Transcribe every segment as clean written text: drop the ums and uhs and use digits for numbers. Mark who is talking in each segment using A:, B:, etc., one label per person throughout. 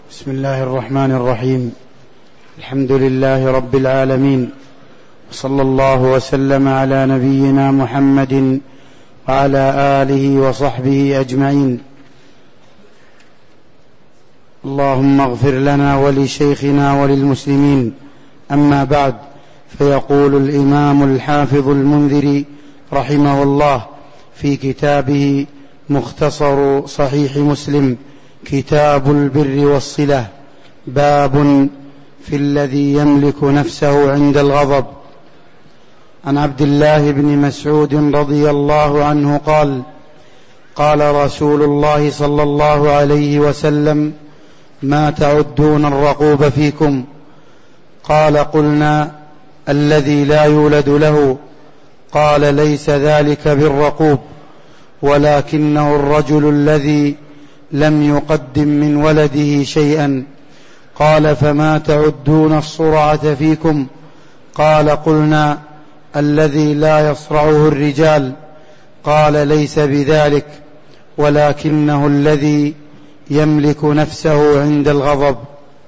A: بسم الله الرحمن الرحيم. الحمد لله رب العالمين، وصلى الله وسلم على نبينا محمد وعلى آله وصحبه أجمعين. اللهم اغفر لنا ولشيخنا وللمسلمين. أما بعد، فيقول الإمام الحافظ المنذري رحمه الله في كتابه مختصر صحيح مسلم كتاب البر والصلة: باب في الذي يملك نفسه عند الغضب. عن عبد الله بن مسعود رضي الله عنه قال: قال رسول الله صلى الله عليه وسلم: ما تعدون الرقوب فيكم؟ قال: قلنا: الذي لا يولد له. قال: ليس ذلك بالرقوب، ولكنه الرجل الذي لم يقدم من ولده شيئا. قال: فما تعدون الصرعة فيكم؟ قال: قلنا: الذي لا يصرعه الرجال. قال: ليس بذلك، ولكنه الذي يملك نفسه عند الغضب.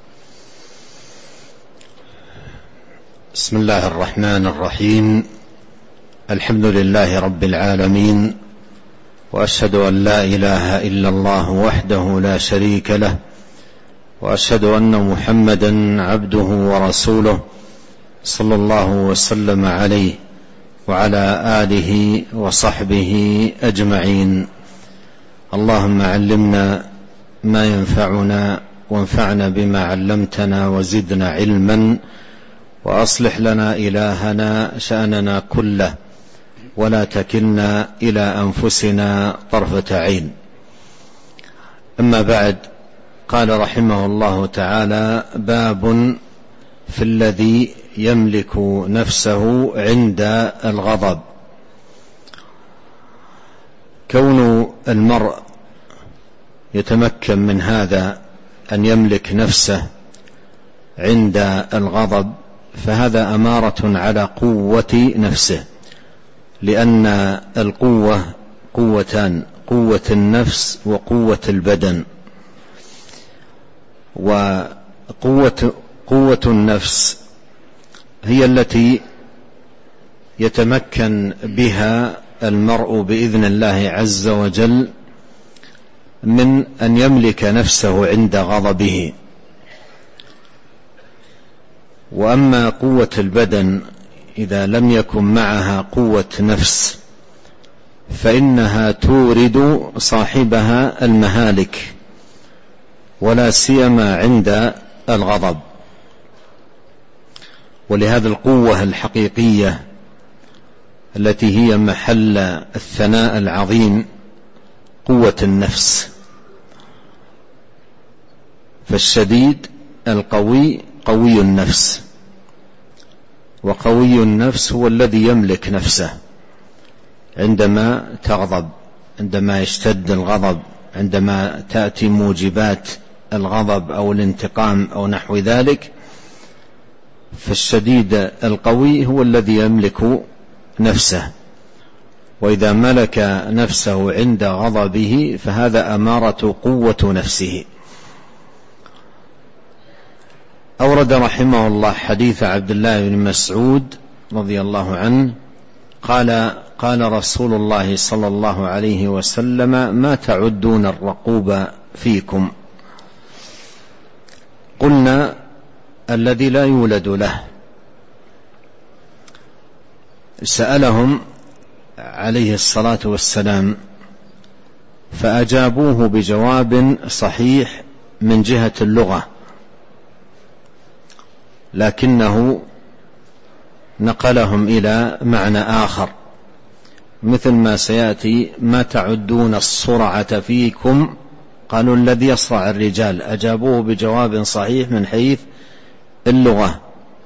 B: بسم الله الرحمن الرحيم. الحمد لله رب العالمين، وأشهد أن لا إله إلا الله وحده لا شريك له، وأشهد أن محمدا عبده ورسوله صلى الله وسلم عليه وعلى آله وصحبه أجمعين. اللهم علمنا ما ينفعنا، وانفعنا بما علمتنا، وزدنا علما، وأصلح لنا إلهنا شأننا كله، ولا تكلنا إلى أنفسنا طرفة عين. أما بعد، قال رحمه الله تعالى: باب في الذي يملك نفسه عند الغضب. كون المرء يتمكن من هذا، أن يملك نفسه عند الغضب، فهذا أمارة على قوة نفسه، لأن القوة قوتان: قوة النفس وقوة البدن. وقوة النفس هي التي يتمكن بها المرء بإذن الله عز وجل من أن يملك نفسه عند غضبه. وأما قوة البدن إذا لم يكن معها قوة نفس، فإنها تورد صاحبها المهالك، ولا سيما عند الغضب. ولهذا القوة الحقيقية التي هي محل الثناء العظيم قوة النفس. فالشديد القوي قوي النفس، وقوي النفس هو الذي يملك نفسه عندما تغضب، عندما يشتد الغضب، عندما تأتي موجبات الغضب أو الانتقام أو نحو ذلك. فالشديد القوي هو الذي يملك نفسه، وإذا ملك نفسه عند غضبه فهذا أمارة قوة نفسه. أورد رحمه الله حديث عبد الله بن مسعود رضي الله عنه قال رسول الله صلى الله عليه وسلم: ما تعدون الرقوب فيكم؟ قلنا: الذي لا يولد له. سألهم عليه الصلاة والسلام فأجابوه بجواب صحيح من جهة اللغة، لكنه نقلهم إلى معنى آخر، مثل ما سيأتي: ما تعدون الصرعة فيكم؟ قالوا: الذي يصرع الرجال. أجابوه بجواب صحيح من حيث اللغة،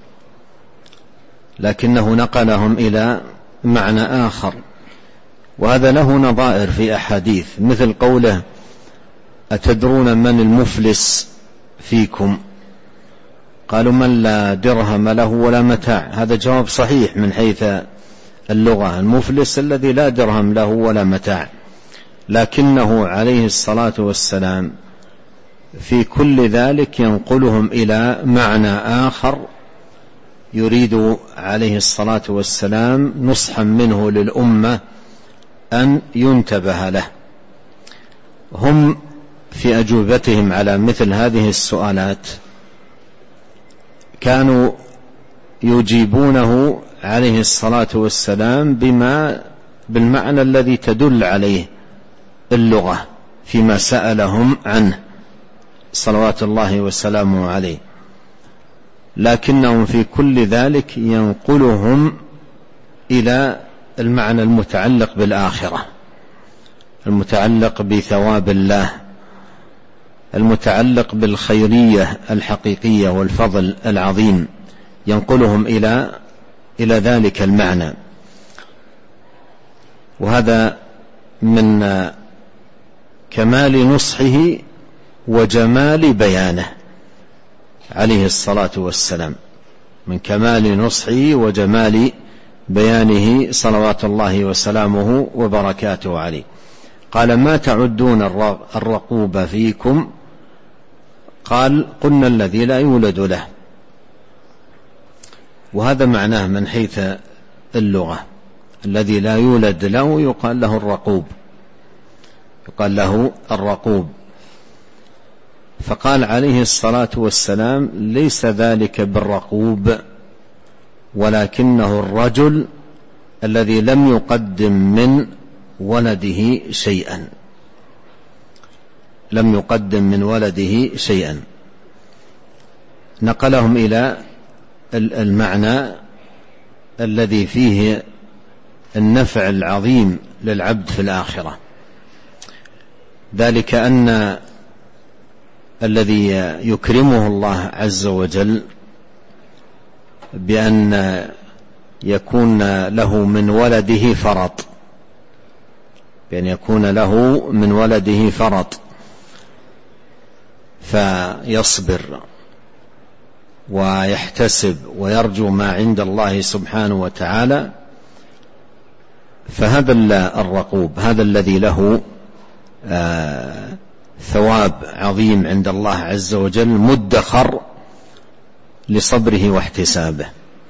B: لكنه نقلهم إلى معنى آخر. وهذا له نظائر في أحاديث، مثل قوله: أتدرون من المفلس فيكم؟ قالوا: من لا درهم له ولا متاع. هذا جواب صحيح من حيث اللغة: المفلس الذي لا درهم له ولا متاع. لكنه عليه الصلاة والسلام في كل ذلك ينقلهم إلى معنى آخر يريد عليه الصلاة والسلام نصحا منه للأمة أن ينتبه له. هم في أجوبتهم على مثل هذه السؤالات كانوا يجيبونه عليه الصلاة والسلام بالمعنى الذي تدل عليه اللغة فيما سألهم عنه صلوات الله وسلامه عليه، لكنهم في كل ذلك ينقلهم إلى المعنى المتعلق بالآخرة، المتعلق بثواب الله، المتعلق بالخيرية الحقيقية والفضل العظيم، ينقلهم إلى ذلك المعنى. وهذا من كمال نصحه وجمال بيانه عليه الصلاة والسلام، من كمال نصحه وجمال بيانه صلوات الله وسلامه وبركاته عليه. قال: ما تعدون الرقوب فيكم؟ قال: قلنا الذي لا يولد له. وهذا معناه من حيث اللغة، الذي لا يولد له يقال له الرقوب، يقال له الرقوب. فقال عليه الصلاة والسلام: ليس ذلك بالرقوب، ولكنه الرجل الذي لم يقدم من ولده شيئا، لم يقدم من ولده شيئا. نقلهم إلى المعنى الذي فيه النفع العظيم للعبد في الآخرة، ذلك أن الذي يكرمه الله عز وجل بأن يكون له من ولده فرط، بأن يكون له من ولده فرط فيصبر ويحتسب ويرجو ما عند الله سبحانه وتعالى، فهذا الرقوب، هذا الذي له ثواب عظيم عند الله عز وجل مدخر لصبره واحتسابه.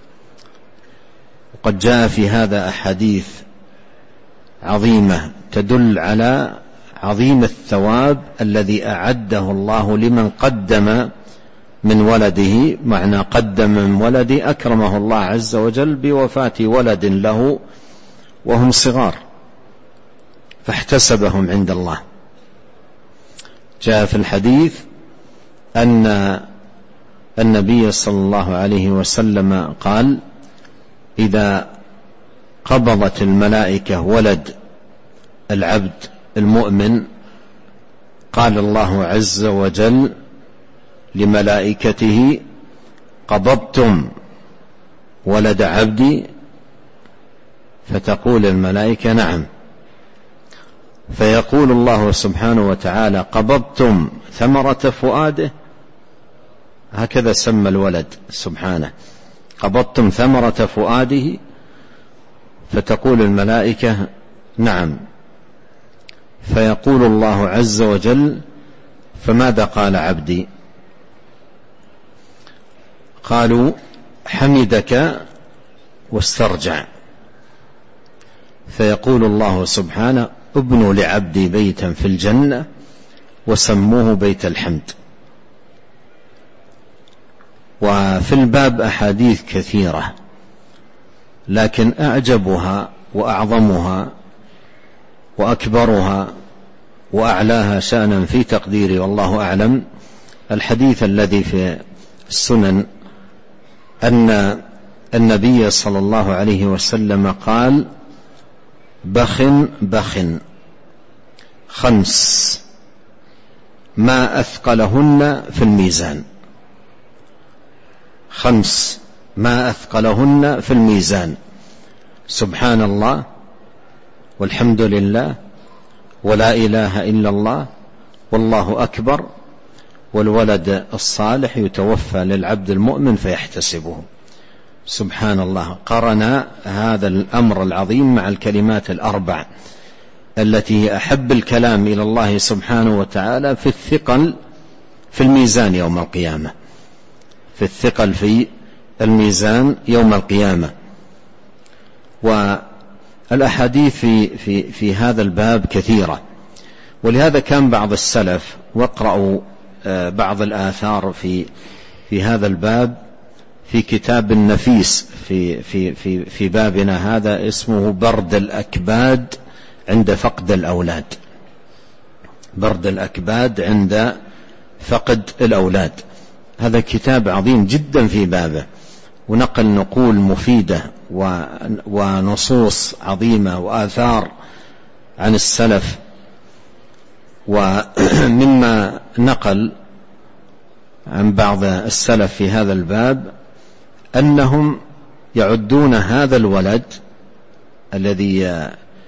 B: وقد جاء في هذا أحاديث عظيمة تدل على عظيم الثواب الذي أعده الله لمن قدم من ولده. معنى قدم من ولده أكرمه الله عز وجل بوفاة ولد له وهم صغار فاحتسبهم عند الله. جاء في الحديث أن النبي صلى الله عليه وسلم قال: إذا قبضت الملائكة ولد العبد المؤمن قال الله عز وجل لملائكته: قبضتم ولد عبدي؟ فتقول الملائكة: نعم. فيقول الله سبحانه وتعالى: قبضتم ثمرة فؤاده؟ هكذا سمى الولد سبحانه، قبضتم ثمرة فؤاده؟ فتقول الملائكة: نعم. فيقول الله عز وجل: فماذا قال عبدي؟ قالوا: حمدك واسترجع. فيقول الله سبحانه: ابنوا لعبدي بيتا في الجنة وسموه بيت الحمد. وفي الباب أحاديث كثيرة، لكن أعجبها وأعظمها وأكبرها وأعلاها شأنا في تقديري والله أعلم الحديث الذي في السنن أن النبي صلى الله عليه وسلم قال: بخ بخ 5 ما أثقلهن في الميزان، 5 ما أثقلهن في الميزان، سبحان الله والحمد لله ولا إله إلا الله والله أكبر، والولد الصالح يتوفى للعبد المؤمن فيحتسبه. سبحان الله. قرن هذا الأمر العظيم مع الكلمات الأربع التي هي أحب الكلام إلى الله سبحانه وتعالى في الثقل في الميزان يوم القيامة، في الثقل في الميزان يوم القيامة. والأحاديث في هذا الباب كثيرة، ولهذا كان بعض السلف، واقرأوا بعض الآثار في هذا الباب في كتاب نفيس في بابنا هذا اسمه برد الأكباد عند فقد الأولاد. برد الأكباد عند فقد الأولاد، هذا كتاب عظيم جدا في بابه، ونقل نقول مفيدة ونصوص عظيمة وآثار عن السلف. ومما نقل عن بعض السلف في هذا الباب أنهم يعدون هذا الولد الذي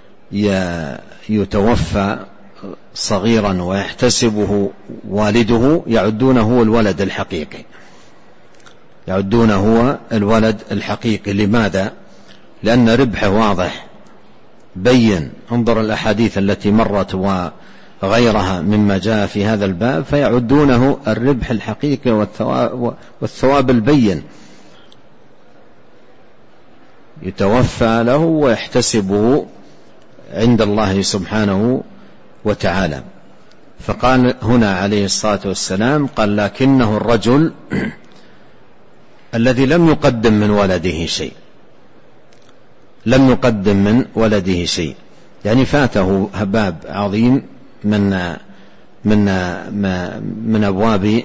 B: يتوفى صغيرا ويحتسبه والده، يعدونه هو الولد الحقيقي، يعدونه هو الولد الحقيقي. لماذا؟ لأن ربحه واضح بين، انظر الأحاديث التي مرت وغيرها مما جاء في هذا الباب، فيعدونه الربح الحقيقي والثواب البين، يتوفى له ويحتسبه عند الله سبحانه وتعالى. فقال هنا عليه الصلاة والسلام، قال لكنه الرجل الذي لم يقدم من ولده شيء، لم يقدم من ولده شيء، يعني فاته باب عظيم من أبواب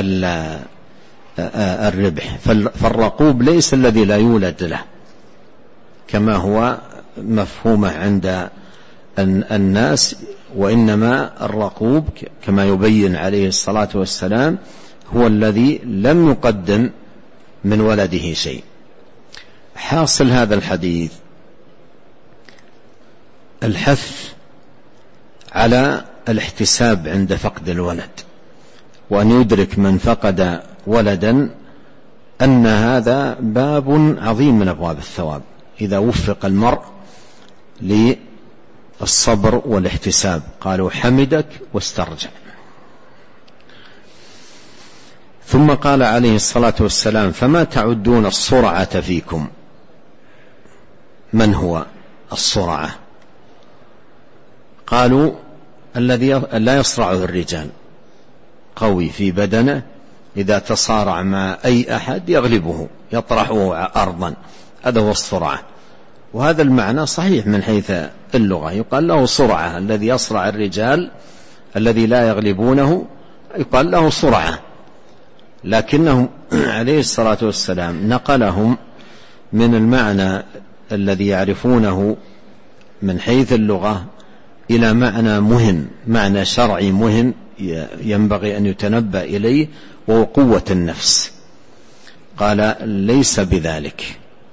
B: الربح. فالرقوب ليس الذي لا يولد له كما هو مفهومه عند الناس، وإنما الرقوب كما يبين عليه الصلاة والسلام هو الذي لم يقدم من ولده شيء. حاصل هذا الحديث الحث على الاحتساب عند فقد الولد، وأن يدرك من فقد ولدا أن هذا باب عظيم من أبواب الثواب إذا وفق المرء للصبر والاحتساب. قالوا حمدك واسترجع. ثم قال عليه الصلاة والسلام فما تعدون الصرعة فيكم؟ من هو الصرعة؟ قالوا الذي لا يصرعه الرجال، قوي في بدنه، إذا تصارع مع أي أحد يغلبه يطرحه أرضا، هذا هو الصرعة. وهذا المعنى صحيح من حيث اللغة، يقال له صرعة، الذي يصرع الرجال الذي لا يغلبونه يقال له صرعة. لكنه عليه الصلاة والسلام نقلهم من المعنى الذي يعرفونه من حيث اللغة إلى معنى مهم، معنى شرعي مهم ينبغي أن يتنبأ إليه، وهو قوة النفس. قال ليس بذلك،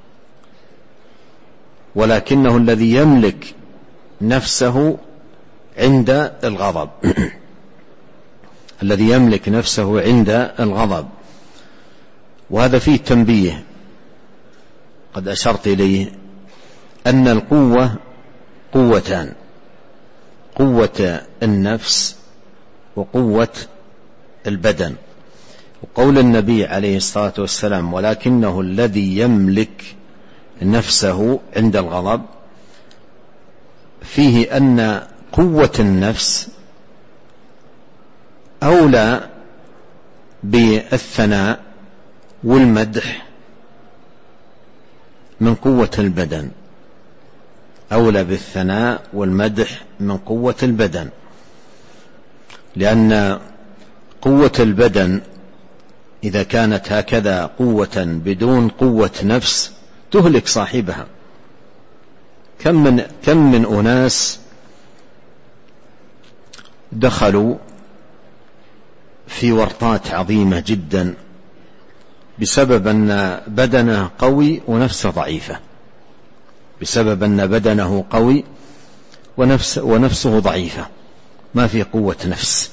B: ولكنه الذي يملك نفسه عند الغضب الذي يملك نفسه عند الغضب. وهذا فيه تنبيه قد أشرت إليه، أن القوة قوتان، قوة النفس وقوة البدن. وقول النبي عليه الصلاة والسلام ولكنه الذي يملك نفسه عند الغضب، فيه أن قوة النفس أولى بالثناء والمدح من قوة البدن، أولى بالثناء والمدح من قوة البدن، لأن قوة البدن إذا كانت هكذا قوة بدون قوة نفس تهلك صاحبها. كم من أناس دخلوا في ورطات عظيمة جدا بسبب أن بدنه قوي ونفسه ضعيفة، بسبب أن بدنه قوي ونفسه ضعيفة، ما في قوة نفس.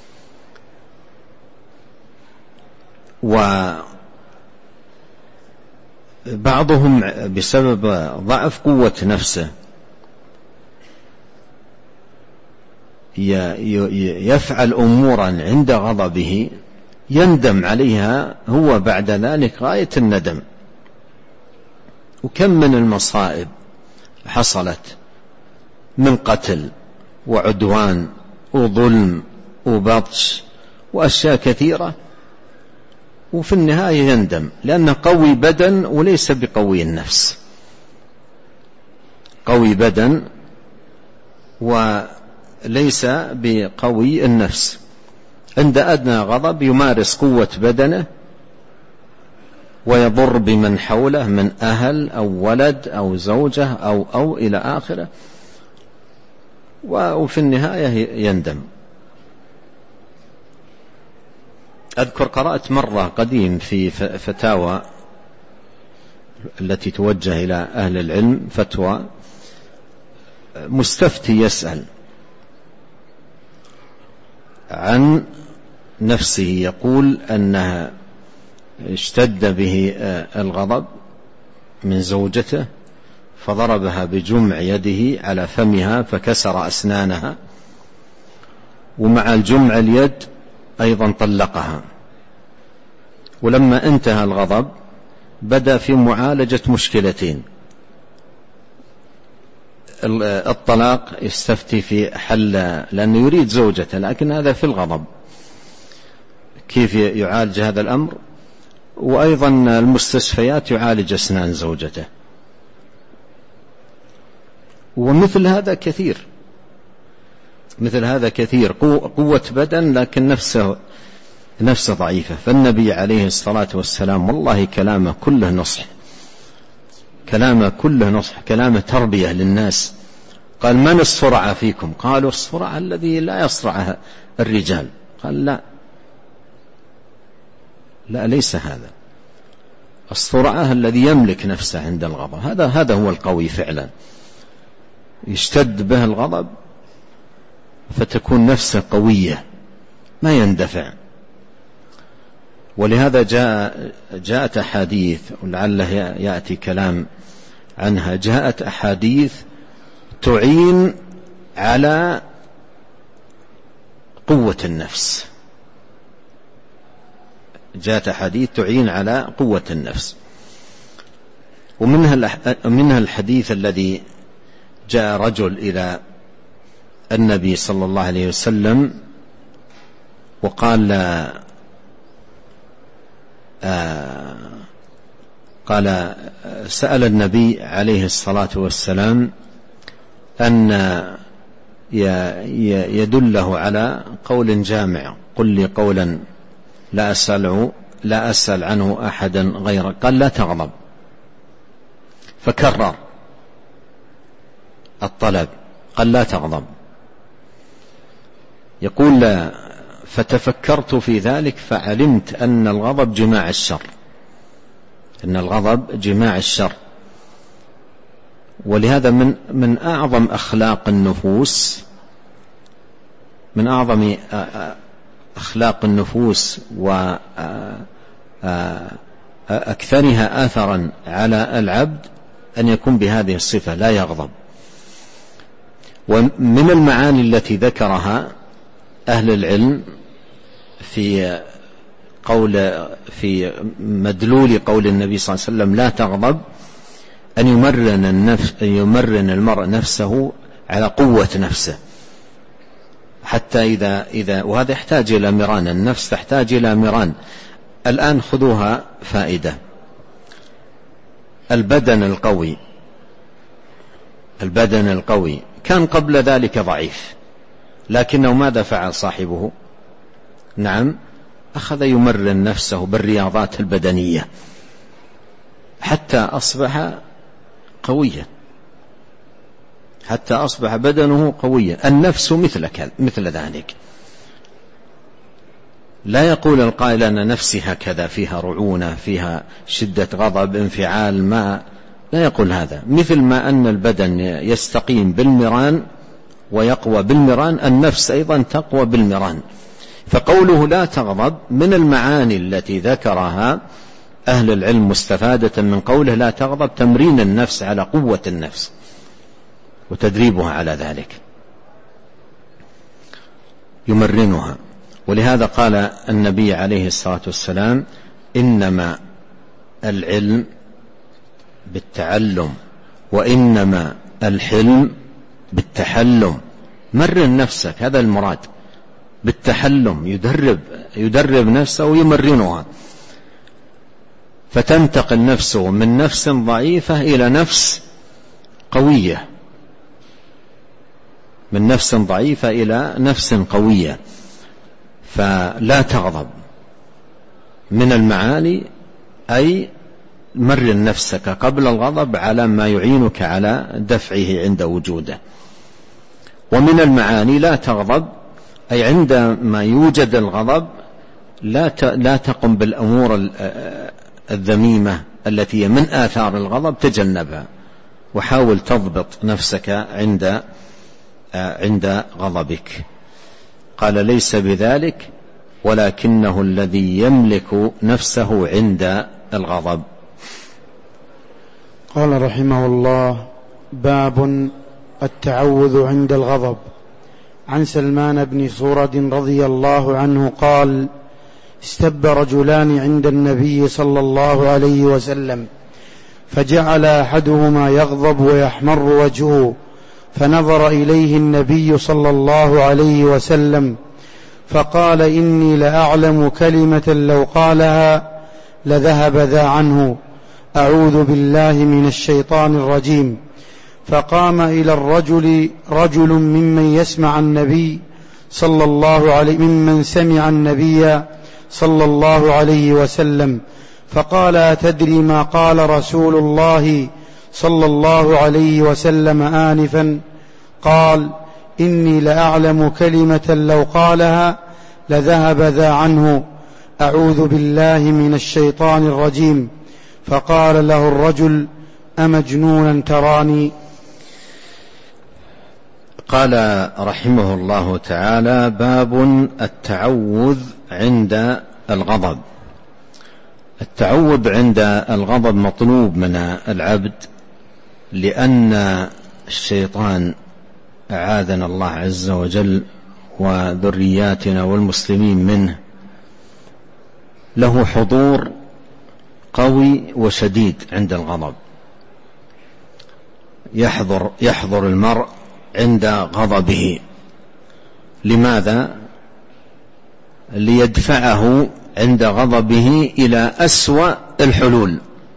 B: وبعضهم بسبب ضعف قوة نفسه يفعل أمورا عند غضبه يندم عليها هو بعد ذلك غاية الندم. وكم من المصائب حصلت من قتل وعدوان وظلم وبطش وأشياء كثيرة، وفي النهاية يندم لأنه قوي بدن وليس بقوي النفس، قوي بدن وليس بقوي النفس. عند أدنى غضب يمارس قوة بدنه ويضر بمن حوله من أهل أو ولد أو زوجة أو إلى آخره، وفي النهاية يندم. أذكر قرأت مرة قديم في فتاوى التي توجه إلى أهل العلم، فتوى مستفتي يسأل عن نفسه، يقول أنها اشتد به الغضب من زوجته فضربها بجمع يده على فمها فكسر أسنانها، ومع الجمع اليد أيضا طلقها. ولما انتهى الغضب بدأ في معالجة مشكلتين: الطلاق، يستفتي في حل لأنه يريد زوجته لكن هذا في الغضب، كيف يعالج هذا الأمر، وأيضا المستشفيات يعالج أسنان زوجته. ومثل هذا كثير، مثل هذا كثير، قوة بدن لكن نفسه ضعيفة. فالنبي عليه الصلاة والسلام والله كلامه كله نصح، كلامه كله نصح، كلامه تربية للناس. قال: من الصرعى فيكم؟ قالوا: الصرعى الذي لا يصرعها الرجال. قال: لا ليس هذا، الصرعى الذي يملك نفسه عند الغضب، هذا هو القوي فعلا، يشتد به الغضب فتكون نفسه قوية ما يندفع. ولهذا جاءت أحاديث، ولعله يأتي كلام عنها، جاءت أحاديث تعين على قوة النفس، جاءت أحاديث تعين على قوة النفس. ومنها الحديث الذي جاء رجل إلى النبي صلى الله عليه وسلم وقال سأل النبي عليه الصلاة والسلام أن يدله على قول جامع: قل لي قولا لا أسأل عنه أحدا غيرك. قال: لا تغضب. فكرر الطلب، قال: لا تغضب. يقول: فتفكرت في ذلك فعلمت أن الغضب جماع الشر، أن الغضب جماع الشر. ولهذا من أعظم أخلاق النفوس، من أعظم أخلاق النفوس وأكثرها آثرا على العبد أن يكون بهذه الصفة، لا يغضب. ومن المعاني التي ذكرها أهل العلم في مدلول قول النبي صلى الله عليه وسلم لا تغضب، أن يمرن المرء نفسه على قوة نفسه، حتى إذا وهذا يحتاج إلى مران، النفس تحتاج إلى مران. الآن خذوها فائدة: البدن القوي كان قبل ذلك ضعيف، لكنه ماذا فعل صاحبه؟ نعم، أخذ يمرن نفسه بالرياضات البدنية حتى أصبح قويا، حتى أصبح بدنه قويا. النفس مثل ذلك. لا يقول القائل أن نفسي هكذا فيها رعونة، فيها شدة غضب، انفعال، ما لا يقول هذا. مثل ما أن البدن يستقيم بالمران ويقوى بالمران، النفس أيضا تقوى بالمران. فقوله لا تغضب من المعاني التي ذكرها أهل العلم مستفادة من قوله لا تغضب، تمرين النفس على قوة النفس وتدريبها على ذلك. يمرنها. ولهذا قال النبي عليه الصلاة والسلام: إنما العلم بالتعلم وإنما الحلم بالتحلم. مرن نفسك، هذا المراد بالتحلم، يدرب نفسه ويمرنها، فتنتقل نفسه من نفس ضعيفة إلى نفس قوية، من نفس ضعيفة إلى نفس قوية. فلا تغضب من المعاني، أي مرن نفسك قبل الغضب على ما يعينك على دفعه عند وجوده. ومن المعاني لا تغضب، أي عندما يوجد الغضب لا تقم بالأمور الذميمة التي من آثار الغضب، تجنبها وحاول تضبط نفسك عند غضبك. قال: ليس بذلك، ولكنه الذي يملك نفسه عند الغضب.
A: قال رحمه الله: باب التعوذ عند الغضب. عن سلمان بن سورد رضي الله عنه قال: استب رجلان عند النبي صلى الله عليه وسلم، فجعل أحدهما يغضب ويحمر وجهه، فنظر إليه النبي صلى الله عليه وسلم فقال: إني لأعلم كلمة لو قالها لذهب ذا عنه، أعوذ بالله من الشيطان الرجيم. فقام إلى الرجل رجل ممن سمع النبي صلى الله عليه وسلم فقال: أتدري ما قال رسول الله صلى الله عليه وسلم آنفا؟ قال: إني لأعلم كلمة لو قالها لذهب ذا عنه، أعوذ بالله من الشيطان الرجيم. فقال له الرجل: أمجنونا تراني؟
B: قال رحمه الله تعالى: باب التعوذ عند الغضب. التعوذ عند الغضب مطلوب من العبد، لأن الشيطان أعاذنا الله عز وجل وذرياتنا والمسلمين منه له حضور قوي وشديد عند الغضب. يحضر المرء عند غضبه. لماذا؟ ليدفعه عند غضبه إلى أسوأ الحلول،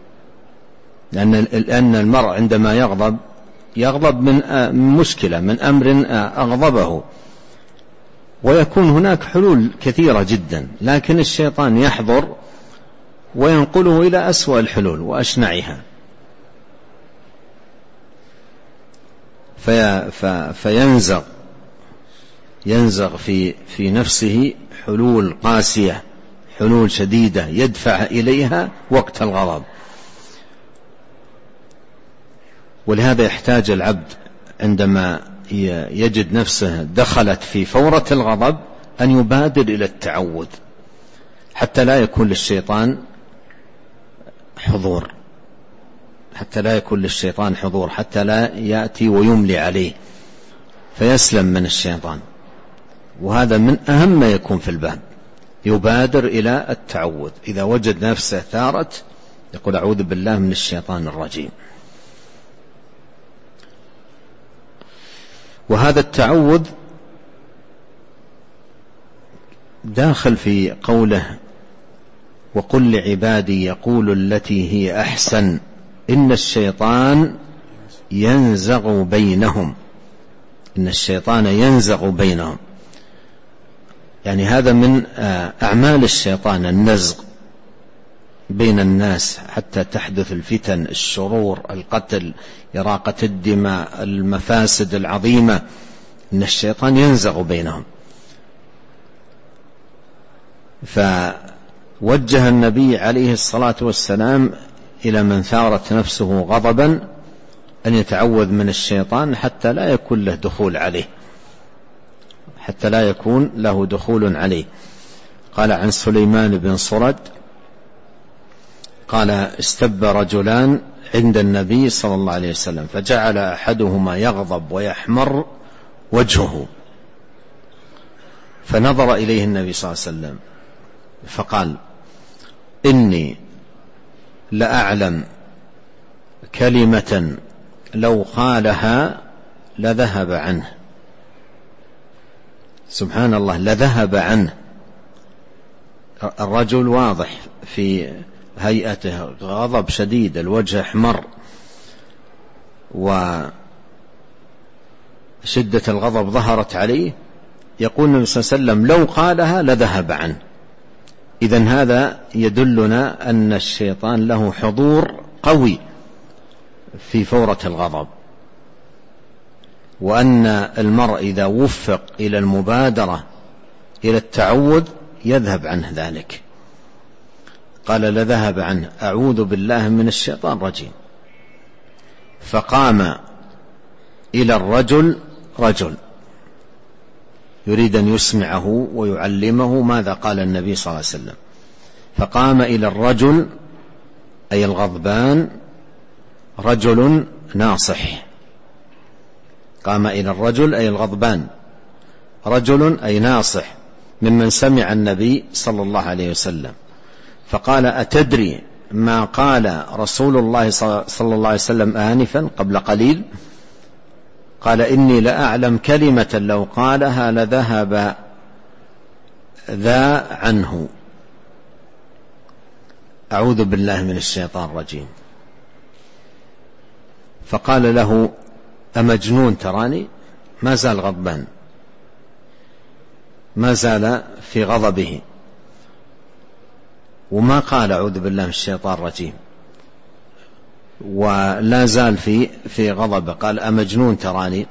B: لأن المرء عندما يغضب من مشكلة، من أمر أغضبه، ويكون هناك حلول كثيرة جدا، لكن الشيطان يحضر وينقله إلى أسوأ الحلول وأشنعها، فينزغ في نفسه حلول قاسية، حلول شديدة يدفع إليها وقت الغضب. ولهذا يحتاج العبد عندما يجد نفسه دخلت في فورة الغضب أن يبادر إلى التعوذ، حتى لا يكون للشيطان حضور، حتى لا يأتي ويملي عليه فيسلم من الشيطان. وهذا من أهم ما يكون في الباب، يبادر إلى التعوذ. إذا وجد نفسه ثارت يقول: أعوذ بالله من الشيطان الرجيم. وهذا التعوذ داخل في قوله: وقل لعبادي يقولوا التي هي أحسن إن الشيطان ينزغ بينهم. يعني هذا من أعمال الشيطان، النزغ بين الناس حتى تحدث الفتن، الشرور، القتل، إراقة الدماء، المفاسد العظيمة. إن الشيطان ينزغ بينهم. فوجه النبي عليه الصلاة والسلام إلى من ثارت نفسه غضبا أن يتعوذ من الشيطان حتى لا يكون له دخول عليه. قال عن سليمان بن سرد قال: استب رجلان عند النبي صلى الله عليه وسلم، فجعل أحدهما يغضب ويحمر وجهه. فنظر إليه النبي صلى الله عليه وسلم فقال: إني لأعلم كلمة لو قالها لذهب عنه. سبحان الله، لذهب عنه. الرجل واضح في هيئته، غضب شديد، الوجه احمر وشدة الغضب ظهرت عليه. يقول النبي صلى الله عليه وسلم: لو قالها لذهب عنه. إذن هذا يدلنا أن الشيطان له حضور قوي في فورة الغضب، وأن المرء إذا وفق إلى المبادرة إلى التعوذ يذهب عنه ذلك. قال: لذهب عنه، أعوذ بالله من الشيطان الرجيم. فقام إلى الرجل رجل يريد أن يسمعه ويعلمه ماذا قال النبي صلى الله عليه وسلم. فقام إلى الرجل أي الغضبان رجل ناصح. قام إلى الرجل أي الغضبان رجل أي ناصح ممن سمع النبي صلى الله عليه وسلم. فقال: أتدري ما قال رسول الله صلى الله عليه وسلم آنفا قبل قليل؟ قال: إني لأعلم كلمة لو قالها لذهب ذا عنه. أعوذ بالله من الشيطان الرجيم. فقال له: أمجنون تراني؟ ما زال غضبان، ما زال في غضبه، وما قال أعوذ بالله من الشيطان الرجيم، ولا زال في غضبه. قال: أمجنون تراني؟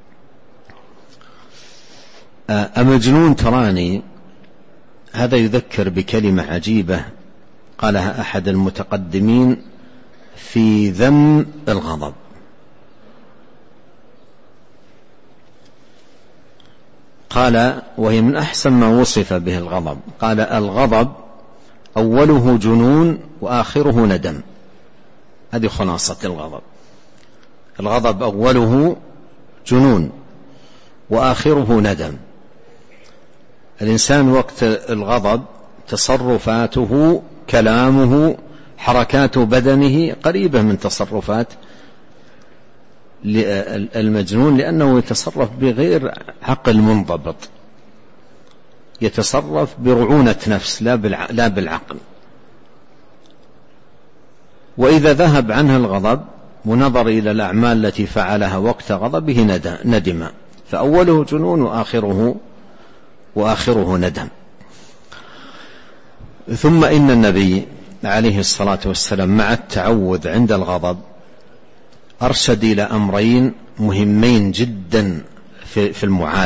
B: أمجنون تراني هذا يذكر بكلمة عجيبة قالها أحد المتقدمين في ذم الغضب. قال، وهي من أحسن ما وصف به الغضب، قال: الغضب أوله جنون وآخره ندم. هذه خلاصة الغضب. الغضب أوله جنون وآخره ندم. الإنسان وقت الغضب تصرفاته، كلامه، حركات بدنه قريبة من تصرفات المجنون، لأنه يتصرف بغير عقل منضبط، يتصرف برعونة نفس لا بالعقل. وإذا ذهب عنه الغضب ونظر إلى الأعمال التي فعلها وقت غضبه ندم. فأوله جنون وآخره ندم. ثم إن النبي عليه الصلاة والسلام مع التعوذ عند الغضب أرشد إلى أمرين مهمين جدا في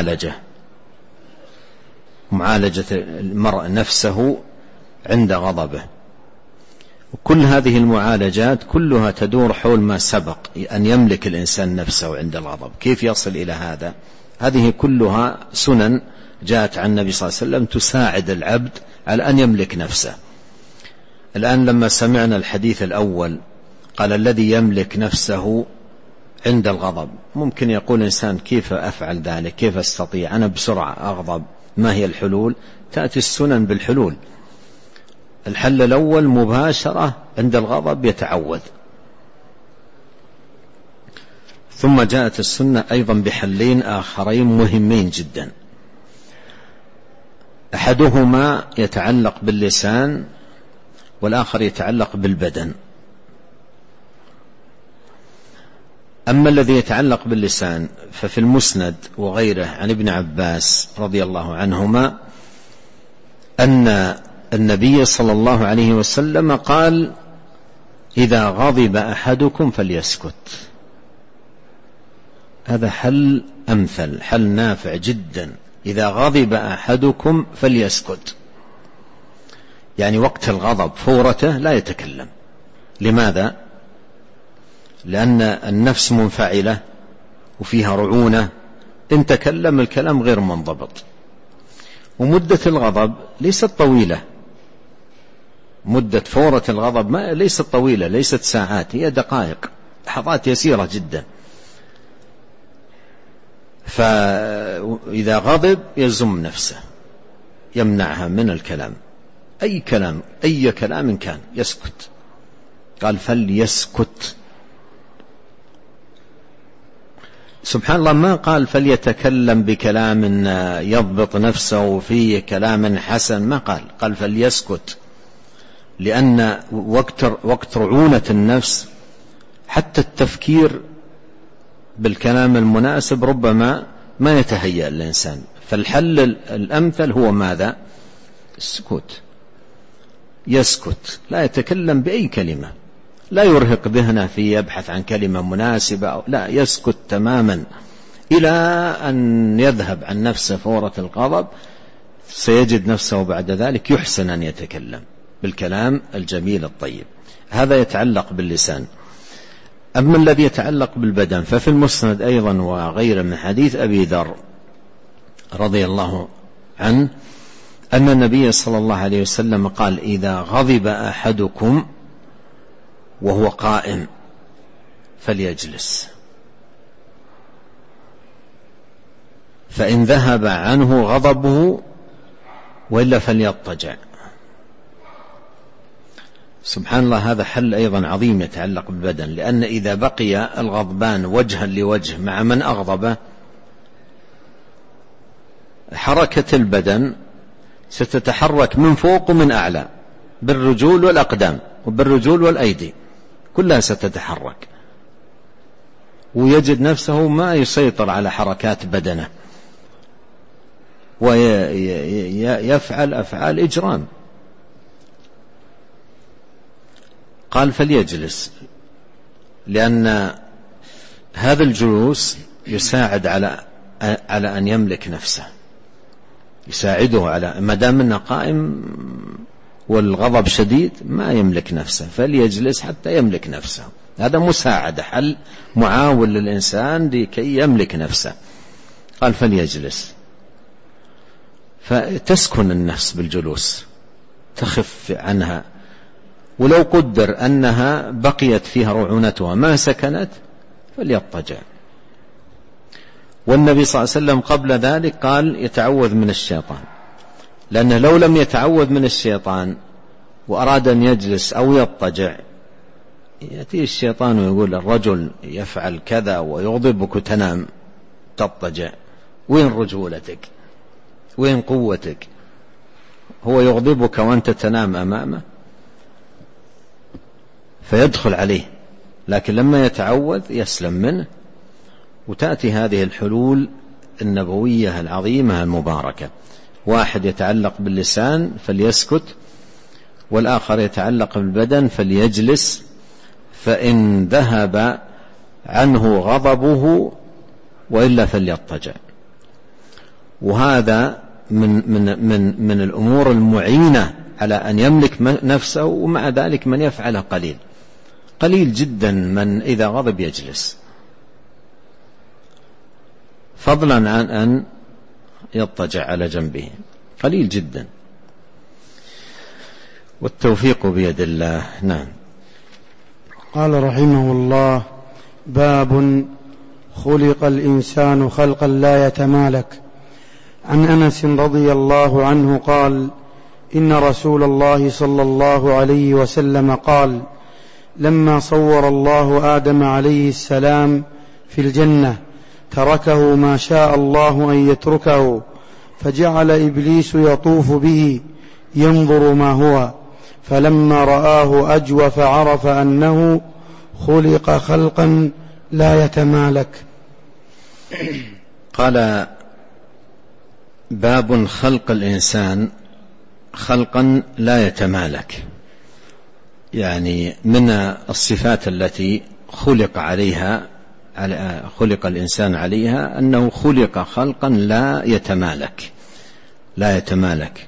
B: معالجة المرء نفسه عند غضبه. وكل هذه المعالجات كلها تدور حول ما سبق، أن يملك الإنسان نفسه عند الغضب. كيف يصل إلى هذا؟ هذه كلها سنن جاءت عن النبي صلى الله عليه وسلم تساعد العبد على أن يملك نفسه. الآن لما سمعنا الحديث الأول قال: الذي يملك نفسه عند الغضب. ممكن يقول إنسان: كيف أفعل ذلك؟ كيف أستطيع؟ أنا بسرعة أغضب، ما هي الحلول؟ تأتي السنن بالحلول. الحل الأول مباشرة عند الغضب يتعوذ. ثم جاءت السنة أيضا بحلين آخرين مهمين جدا. أحدهما يتعلق باللسان والآخر يتعلق بالبدن. أما الذي يتعلق باللسان ففي المسند وغيره عن ابن عباس رضي الله عنهما أن النبي صلى الله عليه وسلم قال: إذا غضب أحدكم فليسكت. هذا حل أمثل، حل نافع جدا. إذا غضب أحدكم فليسكت، يعني وقت الغضب فورته لا يتكلم. لماذا؟ لأن النفس منفعلة وفيها رعونة، إن تكلم الكلام غير منضبط. ومدة الغضب ليست طويلة، مدة فورة الغضب ليست طويلة، ليست ساعات، هي دقائق، لحظات يسيرة جدا. فإذا غضب يزم نفسه يمنعها من الكلام، أي كلام كان يسكت. قال فليسكت. سبحان الله، ما قال فليتكلم بكلام يضبط نفسه فيه كلام حسن، ما قال فليسكت، لأن وقت رعونة النفس حتى التفكير بالكلام المناسب ربما ما يتهيأ الإنسان، فالحل الأمثل هو ماذا؟ السكوت. يسكت، لا يتكلم بأي كلمة، لا يرهق ذهنه في يبحث عن كلمة مناسبة، لا، يسكت تماما إلى أن يذهب عن نفسه فورة الغضب، سيجد نفسه بعد ذلك يحسن أن يتكلم بالكلام الجميل الطيب. هذا يتعلق باللسان. أما الذي يتعلق بالبدن ففي المسند أيضا وغيره من حديث أبي ذر رضي الله عنه أن النبي صلى الله عليه وسلم قال إذا غضب أحدكم وهو قائم فليجلس، فإن ذهب عنه غضبه وإلا فليضطجع. سبحان الله، هذا حل أيضا عظيم يتعلق بالبدن، لأن إذا بقي الغضبان وجها لوجه مع من أغضبه حركة البدن ستتحرك من فوق ومن أعلى، بالرجول والأقدام وبالرجول والأيدي كلها ستتحرك، ويجد نفسه ما يسيطر على حركات بدنه ويفعل أفعال إجرام. قال فليجلس، لأن هذا الجلوس يساعد على أن يملك نفسه، يساعده على ما دام أنه قائم والغضب شديد ما يملك نفسه، فليجلس حتى يملك نفسه. هذا مساعدة، حل معاون للإنسان لكي يملك نفسه. قال فليجلس، فتسكن النفس بالجلوس، تخف عنها، ولو قدر أنها بقيت فيها رعونتها ما سكنت فليضطجع. والنبي صلى الله عليه وسلم قبل ذلك قال يتعوذ من الشيطان، لأنه لو لم يتعوذ من الشيطان وأراد أن يجلس أو يضطجع يأتي الشيطان ويقول الرجل يفعل كذا ويغضبك تنام تضطجع، وين رجولتك؟ وين قوتك؟ هو يغضبك وأنت تنام أمامه، فيدخل عليه. لكن لما يتعوذ يسلم منه، وتأتي هذه الحلول النبوية العظيمة المباركة. واحد يتعلق باللسان فليسكت، والآخر يتعلق بالبدن فليجلس، فإن ذهب عنه غضبه وإلا فليضطجع. وهذا من الأمور المعينة على أن يملك نفسه، ومع ذلك من يفعله قليل جدا من إذا غضب يجلس، فضلا عن أن يضطجع على جنبه، قليل جدا، والتوفيق بيد الله. نعم.
A: قال رحمه الله: باب خلق الإنسان خلقا لا يتمالك. عن أنس رضي الله عنه قال: إن رسول الله صلى الله عليه وسلم قال: لما صور الله آدم عليه السلام في الجنة تركه ما شاء الله أن يتركه، فجعل إبليس يطوف به ينظر ما هو، فلما رآه أجوف عرف أنه خلق خلقا لا يتمالك.
B: قال: باب خلق الإنسان خلقا لا يتمالك، يعني من الصفات التي خلق الإنسان عليها أنه خلق خلقا لا يتمالك.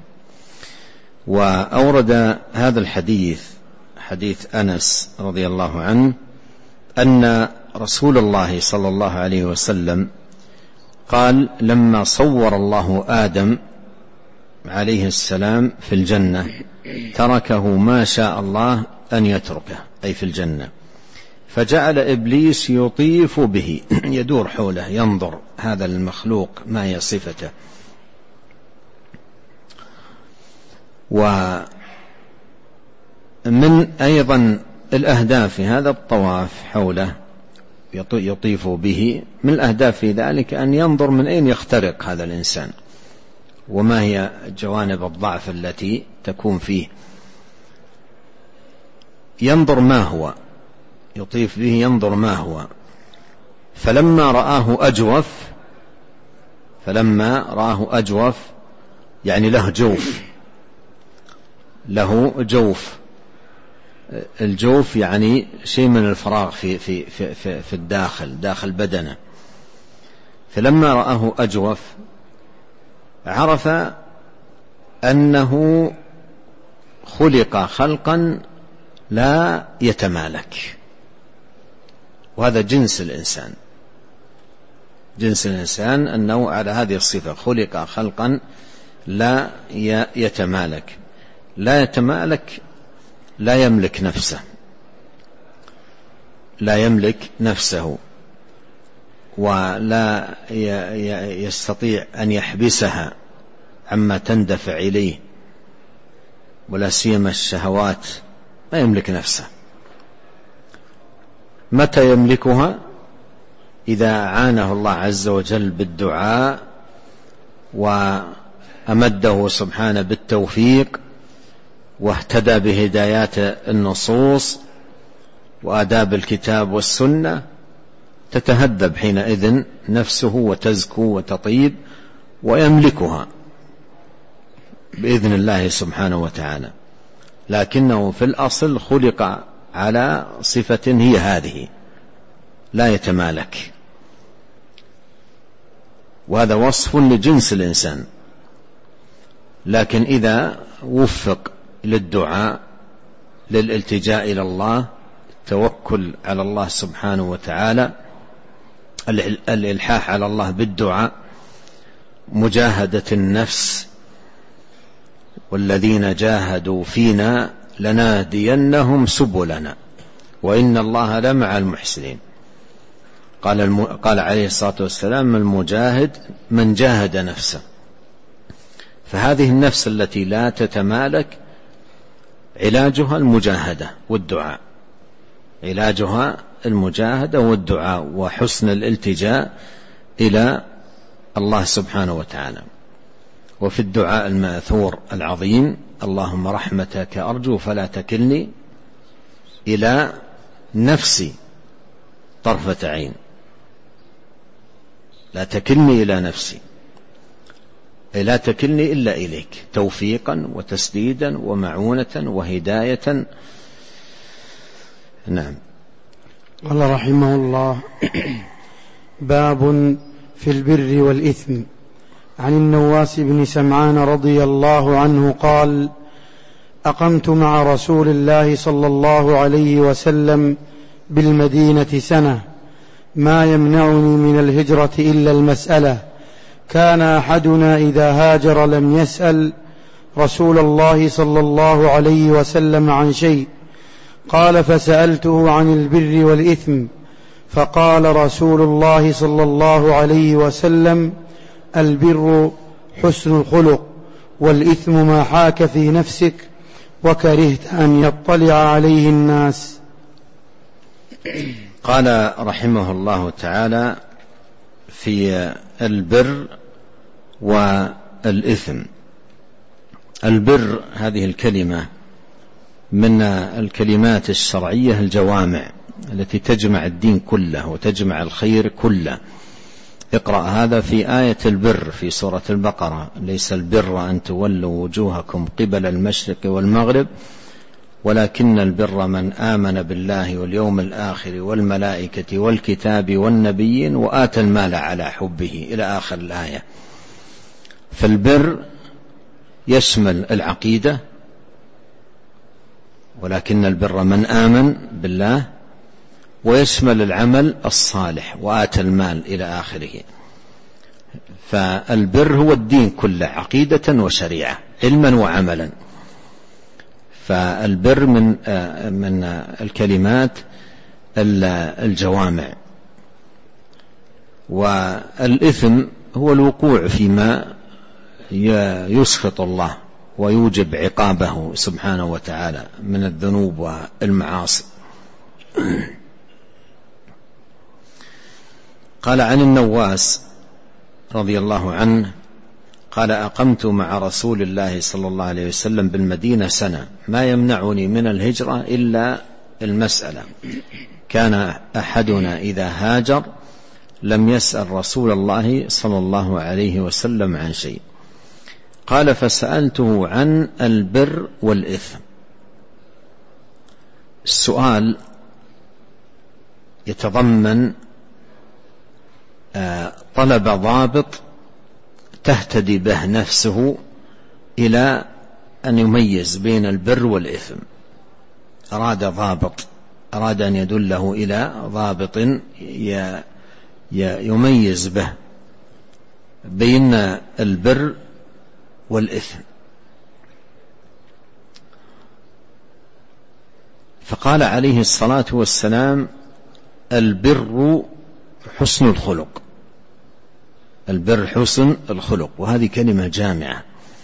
B: وأورد هذا الحديث، حديث أنس رضي الله عنه، أن رسول الله صلى الله عليه وسلم قال: لما صور الله آدم عليه السلام في الجنة تركه ما شاء الله أن يتركه، أي في الجنة، فجعل إبليس يطيف به، يدور حوله ينظر هذا المخلوق ما هي صفته. ومن أيضا الأهداف في هذا الطواف حوله يطيف به، من الأهداف في ذلك أن ينظر من أين يخترق هذا الإنسان وما هي جوانب الضعف التي تكون فيه، ينظر ما هو يطيف به، ينظر ما هو. فلما رآه أجوف يعني له جوف، الجوف يعني شيء من الفراغ في داخل بدنه. فلما رآه أجوف عرف أنه خلق خلقا لا يتمالك، وهذا جنس الإنسان أنه على هذه الصفة، خلق خلقا لا يتمالك، لا يملك نفسه ولا يستطيع أن يحبسها عما تندفع إليه، ولا سيما الشهوات، ما يملك نفسه. متى يملكها؟ إذا عانه الله عز وجل بالدعاء وأمده سبحانه بالتوفيق واهتدى بهدايات النصوص وآداب الكتاب والسنة، تتهذب حينئذ نفسه وتزكو وتطيب ويملكها بإذن الله سبحانه وتعالى. لكنه في الأصل خلق على صفة هي هذه، لا يتمالك، وهذا وصف لجنس الإنسان. لكن إذا وفق للدعاء، للالتجاء إلى الله، التوكل على الله سبحانه وتعالى، الإلحاح على الله بالدعاء، مجاهدة النفس، والذين جاهدوا فينا لنهدينهم سبلنا وإن الله لمع المحسنين. قال عليه الصلاة والسلام: المجاهد من جاهد نفسه. فهذه النفس التي لا تتمالك علاجها المجاهدة والدعاء وحسن الالتجاء إلى الله سبحانه وتعالى. وفي الدعاء الماثور العظيم: اللهم رحمتك أرجو فلا تكلني إلى نفسي طرفة عين، لا تكلني إلى نفسي، لا تكلني إلا إليك، توفيقا وتسديدا ومعونة وهداية. نعم.
A: قال رحمه الله: باب في البر والإثم. عن النواس بن سمعان رضي الله عنه قال: أقمت مع رسول الله صلى الله عليه وسلم بالمدينة سنة، ما يمنعني من الهجرة إلا المسألة. كان أحدنا إذا هاجر لم يسأل رسول الله صلى الله عليه وسلم عن شيء. قال: فسألته عن البر والإثم، فقال رسول الله صلى الله عليه وسلم: البر حسن الخلق، والإثم ما حاك في نفسك وكرهت أن يطلع عليه الناس.
B: قال رحمه الله تعالى في البر والإثم. البر هذه الكلمة من الكلمات الشرعية الجوامع التي تجمع الدين كله وتجمع الخير كله. اقرأ هذا في آية البر في سورة البقرة: ليس البر أن تولوا وجوهكم قبل المشرق والمغرب ولكن البر من آمن بالله واليوم الآخر والملائكة والكتاب والنبيين وآتى المال على حبه، إلى آخر الآية. فالبر يشمل العقيدة، ولكن البر من آمن بالله، ويشمل العمل الصالح وآتى المال إلى آخره. فالبر هو الدين كله، عقيدة وشريعة، علما وعملا. فالبر من الكلمات الجوامع. والإثم هو الوقوع فيما يسخط الله ويوجب عقابه سبحانه وتعالى من الذنوب والمعاصي. قال عن النواس رضي الله عنه قال: أقمت مع رسول الله صلى الله عليه وسلم بالمدينة سنة، ما يمنعني من الهجرة إلا المسألة. كان أحدنا إذا هاجر لم يسأل رسول الله صلى الله عليه وسلم عن شيء. قال: فسألته عن البر والإثم. السؤال يتضمن طلب ضابط تهتدي به نفسه إلى أن يميز بين البر والإثم. أراد ضابط، أراد أن يدله إلى ضابط يميز به بين البر والإثم. فقال عليه الصلاة والسلام: البر حسن الخلق. البر حسن الخلق، وهذه كلمة جامعة،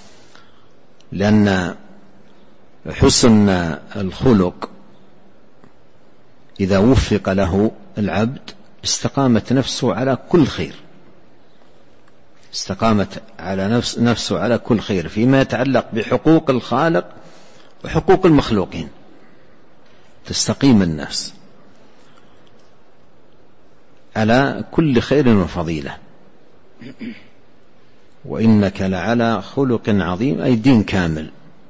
B: لأن حسن الخلق إذا وفق له العبد استقامت نفسه على كل خير، استقامت على نفسه على كل خير فيما يتعلق بحقوق الخالق وحقوق المخلوقين، تستقيم النفس على كل خير وفضيلة. وإنك لعلى خلق عظيم، أي دين كامل.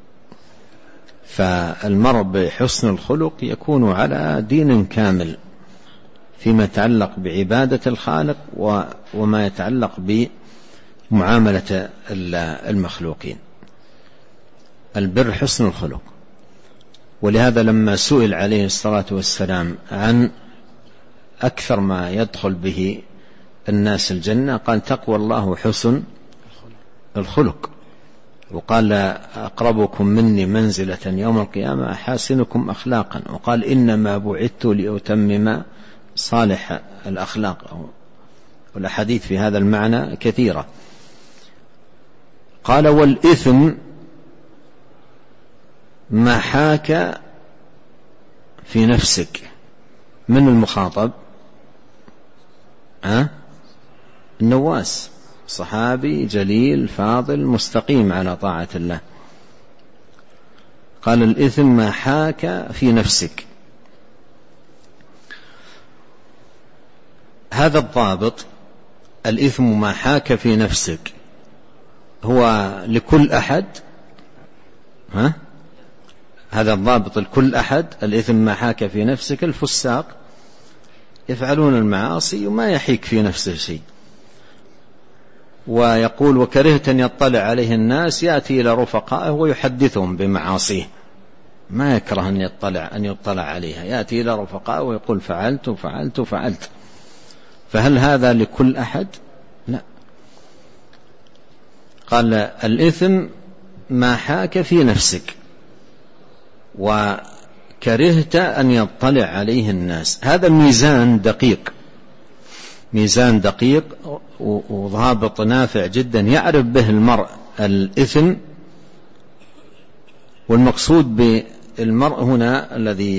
B: فالمرء بحسن الخلق يكون على دين كامل فيما يتعلق بعبادة الخالق وما يتعلق بمعاملة المخلوقين. البر حسن الخلق. ولهذا لما سئل عليه الصلاة والسلام عن أكثر ما يدخل به الناس الجنة قال: تقوى الله وحسن الخلق. وقال: أقربكم مني منزلة يوم القيامة أحاسنكم أخلاقا. وقال: إنما بعثت لأتمم صالح الأخلاق. والأحاديث في هذا المعنى كثيرة. قال: والإثم ما حاك في نفسك. من المخاطب؟ النواس، صحابي جليل فاضل مستقيم على طاعة الله. قال: الإثم ما حاك في نفسك. هذا الضابط، الإثم ما حاك في نفسك، هو لكل أحد؟ هذا الضابط لكل أحد. الإثم ما حاك في نفسك. الفساق يفعلون المعاصي وما يحيك في نفسه شيء، ويقول: وكرهت أن يطلع عليه الناس، يأتي إلى رفقائه ويحدثهم بمعاصيه، ما يكره أن يطلع عليها، يأتي إلى رفقائه ويقول: فعلت وفعلت وفعلت. فهل هذا لكل أحد؟ لا. قال: الإثم ما حاك في نفسك وكرهت أن يطلع عليه الناس. هذا ميزان دقيق، ميزان دقيق وضابط نافع جدا يعرف به المرء الإثم. والمقصود بالمرء هنا الذي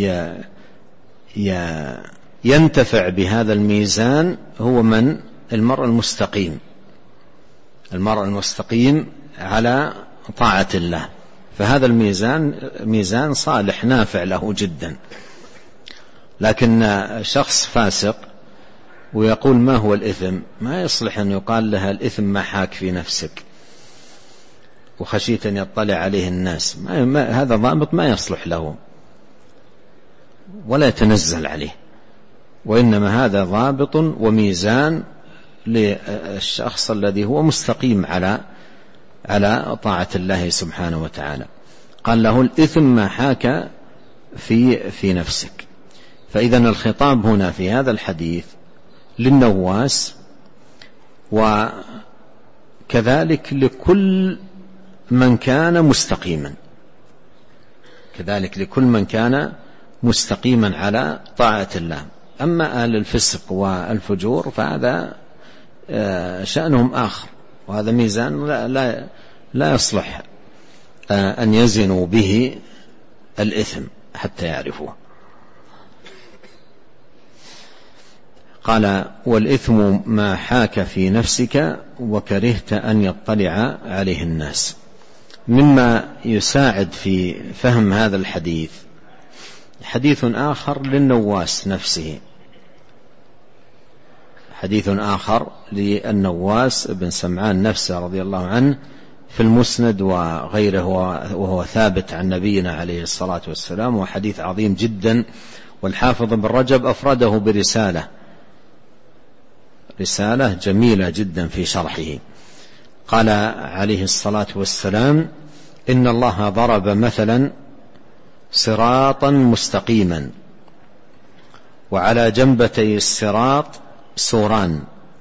B: ينتفع بهذا الميزان هو من؟ المرء المستقيم، المرء المستقيم على طاعة الله. فهذا الميزان ميزان صالح نافع له جدا. لكن شخص فاسق ويقول: ما هو الإثم؟ ما يصلح أن يقال لها الإثم ما حاك في نفسك وخشيت أن يطلع عليه الناس. هذا ضابط ما يصلح له ولا يتنزل عليه، وإنما هذا ضابط وميزان للشخص الذي هو مستقيم على طاعة الله سبحانه وتعالى. قال له: الإثم ما حاك في نفسك. فإذا الخطاب هنا في هذا الحديث للنواس، وكذلك لكل من كان مستقيما، كذلك لكل من كان مستقيما على طاعة الله. أما أهل الفسق والفجور فهذا شأنهم آخر، وهذا ميزان لا يصلح أن يزنوا به الإثم حتى يعرفوه. قال: والإثم ما حاك في نفسك وكرهت أن يطلع عليه الناس. مما يساعد في فهم هذا الحديث حديث آخر للنواس نفسه، حديث آخر للنواس بن سمعان نفسه رضي الله عنه في المسند وغيره، وهو ثابت عن نبينا عليه الصلاة والسلام، وحديث عظيم جدا. والحافظ بن رجب أفرده برسالة جميلة جدا في شرحه. قال عليه الصلاة والسلام: إن الله ضرب مثلا صراطا مستقيما، وعلى جنبتي الصراط سوران،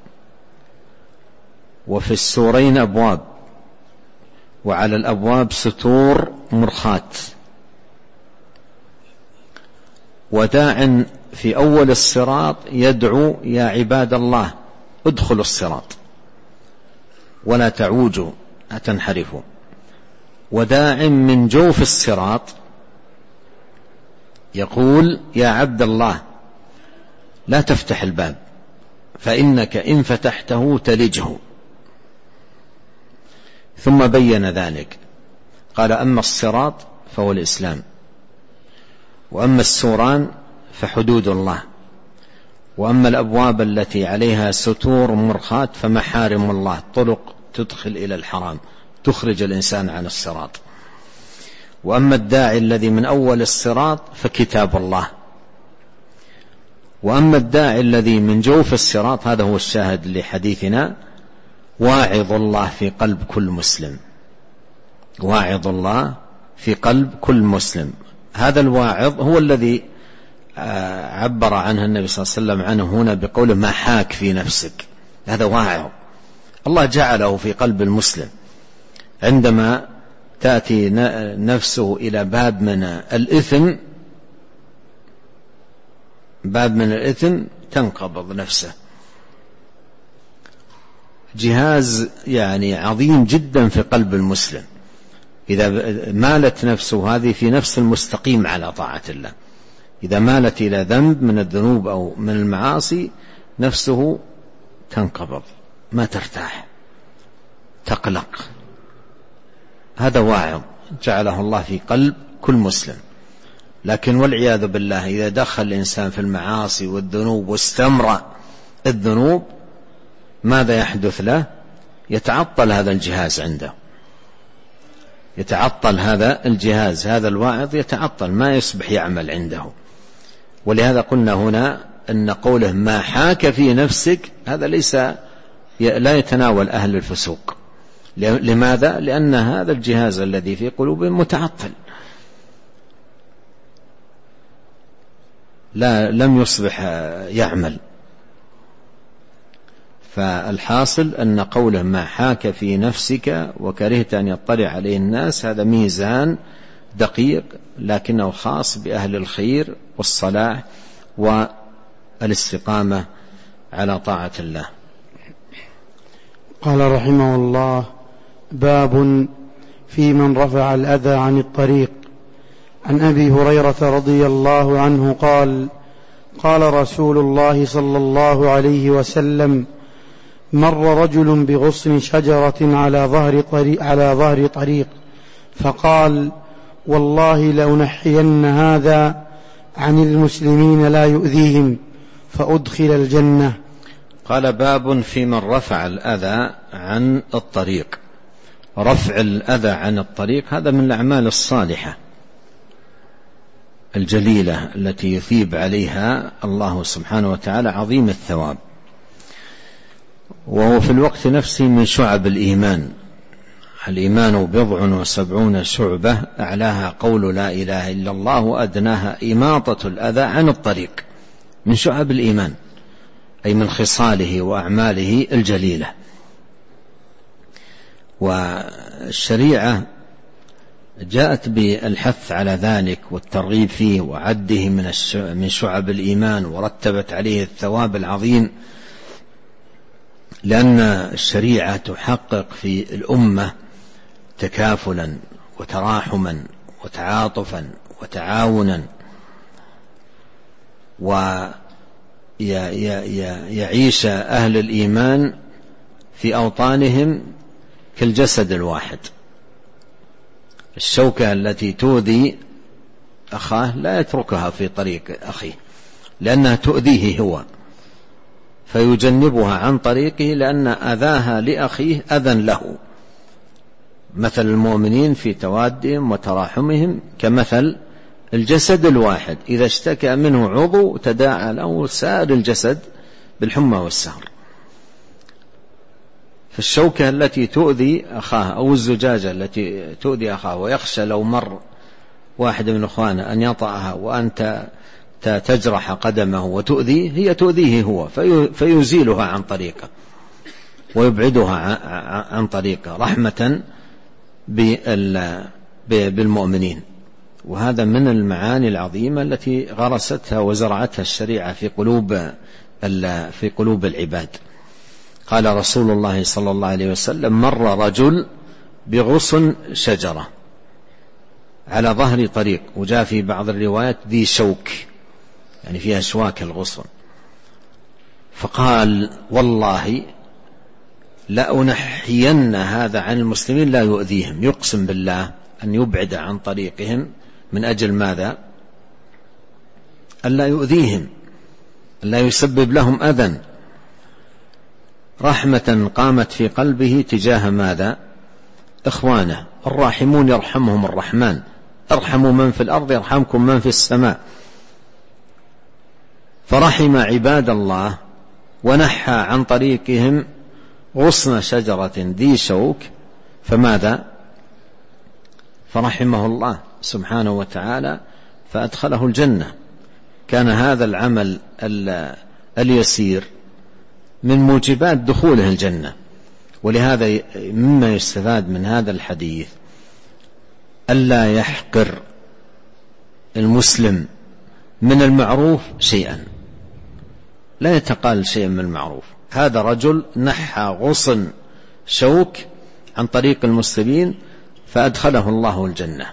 B: وفي السورين أبواب، وعلى الأبواب ستور مرخات، وداع في أول الصراط يدعو: يا عباد الله ادخلوا الصراط ولا تعوجوا أتنحرفوا. وداع من جوف الصراط يقول: يا عبد الله لا تفتح الباب فإنك إن فتحته تلجه. ثم بين ذلك، قال: أما الصراط فهو الإسلام، وأما السوران فحدود الله، وأما الأبواب التي عليها ستور مرخات فمحارم الله، طرق تدخل إلى الحرام، تخرج الإنسان عن الصراط. وأما الداعي الذي من أول الصراط فكتاب الله، وأما الداعي الذي من جوف الصراط، هذا هو الشاهد لحديثنا، واعظ الله في قلب كل مسلم، واعظ الله في قلب كل مسلم. هذا الواعظ هو الذي عبر عنه النبي صلى الله عليه وسلم عنه هنا بقوله: ما حاك في نفسك. هذا واعظ الله جعله في قلب المسلم. عندما تأتي نفسه إلى باب من الإثم تنقبض نفسه. جهاز يعني عظيم جدا في قلب المسلم. إذا مالت نفسه هذه في نفس المستقيم على طاعة الله، إذا مالت إلى ذنب من الذنوب أو من المعاصي نفسه تنقبض، ما ترتاح، تقلق. هذا واعظ جعله الله في قلب كل مسلم. لكن والعياذ بالله إذا دخل الإنسان في المعاصي والذنوب واستمر الذنوب، ماذا يحدث له؟ يتعطل هذا الجهاز عنده، يتعطل هذا الجهاز، هذا الواعظ يتعطل، ما يصبح يعمل عنده. ولهذا قلنا هنا أن قوله ما حاك في نفسك هذا لا يتناول أهل الفسوق. لماذا؟ لأن هذا الجهاز الذي في قلوبهم متعطل، لم يصبح يعمل. فالحاصل أن قوله ما حاك في نفسك وكرهت أن يطلع عليه الناس هذا ميزان دقيق، لكنه خاص بأهل الخير والصلاح والاستقامة على طاعة الله.
A: قال رحمه الله: باب في من رفع الأذى عن الطريق. عن أبي هريرة رضي الله عنه قال: قال رسول الله صلى الله عليه وسلم: مر رجل بغصن شجرة على ظهر طريق فقال: والله لأنحين هذا عن المسلمين لا يؤذيهم فأدخل الجنة.
B: قال: باب في من رفع الأذى عن الطريق. رفع الأذى عن الطريق هذا من الأعمال الصالحة الجليلة التي يثيب عليها الله سبحانه وتعالى عظيم الثواب، وهو في الوقت نفسه من شعب الإيمان. الإيمان 70 شعبة، أعلاها قول لا إله إلا الله، وأدناها إماطة الأذى عن الطريق، من شعب الإيمان، أي من خصاله وأعماله الجليلة. والشريعة جاءت بالحث على ذلك والترغيب فيه وعده من شعب الإيمان، ورتبت عليه الثواب العظيم، لأن الشريعة تحقق في الأمة تكافلا وتراحما وتعاطفا وتعاونا، ويعيش أهل الإيمان في أوطانهم كالجسد الواحد. الشوكة التي تؤذي أخاه لا يتركها في طريق أخيه لأنها تؤذيه هو، فيجنبها عن طريقه، لأن أذاها لأخيه أذى له. مثل المؤمنين في توادهم وتراحمهم كمثل الجسد الواحد، إذا اشتكى منه عضو تداعى له سائر الجسد بالحمى والسهر. فالشوكة التي تؤذي أخاه أو الزجاجة التي تؤذي أخاه ويخشى لو مر واحد من أخوانه أن يطأها وأنت تجرح قدمه وتؤذيه، هي تؤذيه هو، فيزيلها عن طريقه ويبعدها عن طريقه رحمة بالمؤمنين. وهذا من المعاني العظيمة التي غرستها وزرعتها الشريعة في قلوب العباد. قال رسول الله صلى الله عليه وسلم: مر رجل بغصن شجرة على ظهر طريق، وجاء في بعض الروايات ذي شوك، يعني فيها شواك الغصن، فقال: والله لأنحين هذا عن المسلمين لا يؤذيهم. يقسم بالله أن يبعد عن طريقهم من أجل ماذا؟ ألا يؤذيهم، ألا يسبب لهم أذى. رحمة قامت في قلبه تجاه ماذا؟ إخوانه. الراحمون يرحمهم الرحمن، ارحموا من في الأرض يرحمكم من في السماء. فرحم عباد الله ونحى عن طريقهم غصن شجرة ذي شوك، فماذا؟ فرحمه الله سبحانه وتعالى فأدخله الجنة. كان هذا العمل اليسير من موجبات دخوله الجنة. ولهذا مما يستفاد من هذا الحديث ألا يحقر المسلم من المعروف شيئا، لا يتقال شيئا من المعروف. هذا رجل نحى غصن شوك عن طريق المسلمين فأدخله الله الجنة،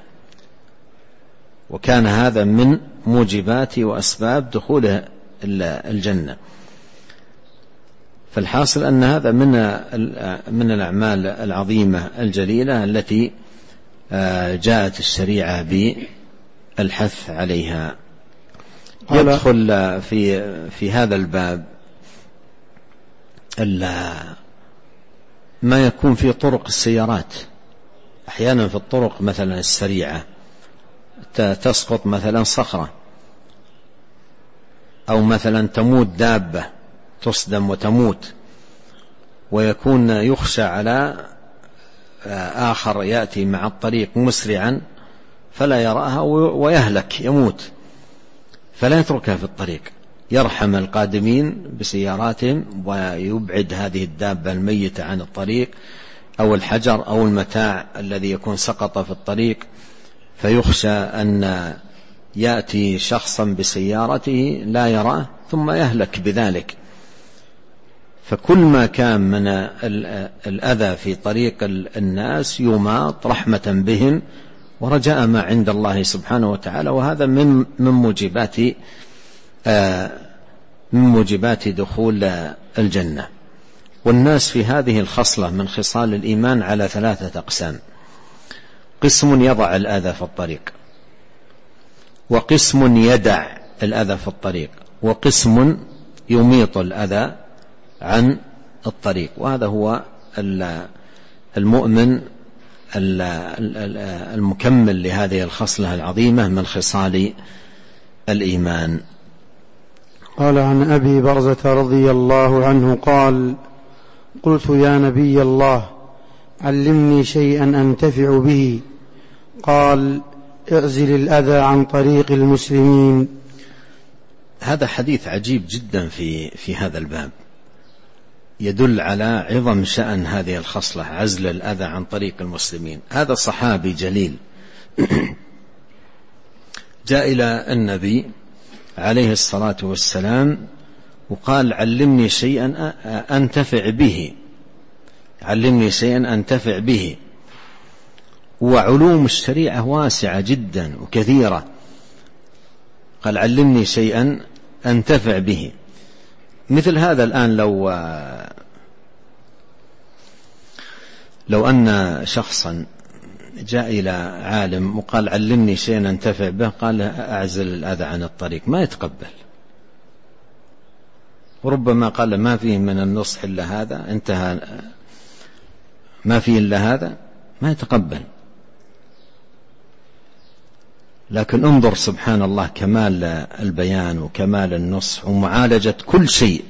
B: وكان هذا من موجبات وأسباب دخوله الجنة. فالحاصل أن هذا من الأعمال العظيمة الجليلة التي جاءت الشريعة بالحث عليها. يدخل في هذا الباب ما يكون في طرق السيارات. أحيانا في الطرق مثلا السريعة تسقط مثلا صخرة، أو مثلا تموت دابة تصدم وتموت، ويكون يخشى على آخر يأتي مع الطريق مسرعا فلا يراها ويهلك يموت، فلا يتركها في الطريق، يرحم القادمين بسياراتهم ويبعد هذه الدابة الميتة عن الطريق أو الحجر أو المتاع الذي يكون سقط في الطريق، فيخشى أن يأتي شخصا بسيارته لا يراه ثم يهلك بذلك. فكل ما كان من الأذى في طريق الناس يماط رحمة بهم ورجاء ما عند الله سبحانه وتعالى. وهذا من موجبات دخول الجنة. والناس في هذه الخصلة من خصال الإيمان على 3 أقسام: قسم يضع الأذى في الطريق، وقسم يدع الأذى في الطريق، وقسم يميط الأذى عن الطريق. وهذا هو المؤمن المكمل لهذه الخصلة العظيمة من خصال الإيمان.
A: قال عن أبي برزة رضي الله عنه قال: قلت يا نبي الله علمني شيئا أنتفع به. قال: اعزل الأذى عن طريق المسلمين.
B: هذا حديث عجيب جدا في هذا الباب، يدل على عظم شأن هذه الخصلة، عزل الأذى عن طريق المسلمين. هذا صحابي جليل جاء إلى النبي عليه الصلاة والسلام وقال: علمني شيئا أنتفع به، علمني شيئا أنتفع به. وعلوم الشريعة واسعة جدا وكثيرة. قال علمني شيئا أنتفع به. مثل هذا الآن لو أن شخصا جاء إلى عالم وقال علمني شيئا أنتفع به، قال أعزل الأذى عن الطريق، ما يتقبل. وربما قال ما فيه من النصح إلا هذا، انتهى، ما فيه إلا هذا، ما يتقبل. لكن انظر سبحان الله كمال البيان وكمال النصح ومعالجة كل شيء